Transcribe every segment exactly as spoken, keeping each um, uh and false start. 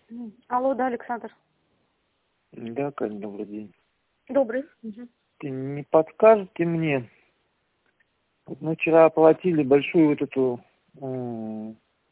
М. Алло, да, Александр. Да, Кань, добрый день. Добрый. Мгм. Ты не подскажете мне? Вот мы вчера оплатили большую вот эту м,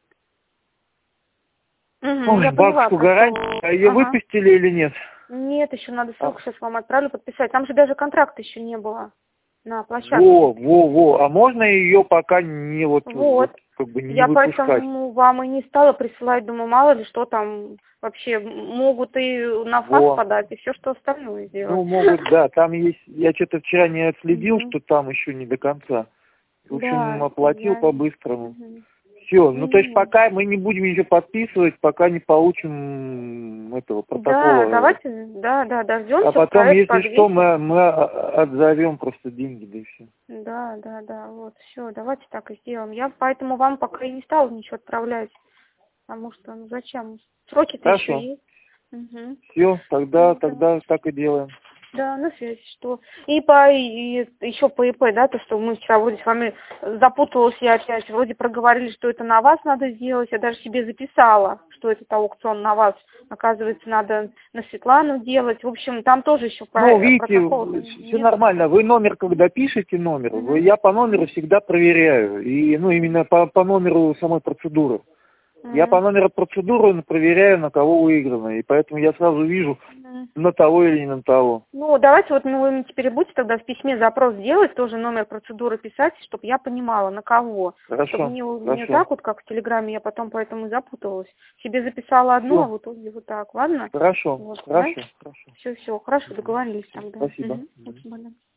Мгм, ой, я поняла банковскую просто. гарантию, а ее Ага. выпустили или нет? Нет, еще надо А, ссылку сейчас вам отправлю подписать. Там же даже контракта еще не было на площадке. во, во, во. А можно ее пока не вот, вот Вот. как бы не Я выпускать? поэтому вам и не стала присылать, думаю, мало ли что там вообще м- могут и на факс Во. подать, и все, что остальное сделать. Ну, могут, да, там есть, я что-то вчера не отследил, Мгм. что там еще не до конца. В общем, Да, оплатил я... по-быстрому. Мгм. Все, ну то есть Не-не-не. пока мы не будем ничего подписывать, пока не получим этого Да, протокола. давайте, да, да, А дождемся, потом, проект если что, подвесим. мы, мы отзовем просто деньги, да и все. Да, да, да, вот, все, давайте так и сделаем. Я поэтому вам пока и не стала ничего отправлять, потому что, ну зачем? Сроки-то еще Хорошо. есть. Угу. Все, тогда, Ну, давай. тогда так и делаем. Да, на связи, что. И по и еще по ИП, да, то, что мы вчера вроде с вами запуталась я опять, вроде проговорили, что это на вас надо сделать, я даже себе записала, что этот аукцион на вас, оказывается, надо на Светлану делать. В общем, там тоже еще Ну, про протокол видите, все нет. нормально. Вы номер, когда пишете номер, вы- Угу. я по номеру всегда проверяю. И, ну, именно по, по номеру самой процедуры. Я по номеру процедуры проверяю, на кого выиграно. И поэтому я сразу вижу, Угу. на того или не на того. Ну, давайте вот ну, вы мне теперь будете тогда в письме запрос делать, тоже номер процедуры писать, чтобы я понимала, на кого. Чтобы Хорошо, не, не хорошо. так вот, как в Телеграме, я потом поэтому и запуталась. Себе записала одно, а Все, в итоге вот так, ладно? хорошо, Вот, да? хорошо, хорошо. Все, все, хорошо, Мгм. договорились Всё, тогда. спасибо. Угу. Мгм. Спасибо, да.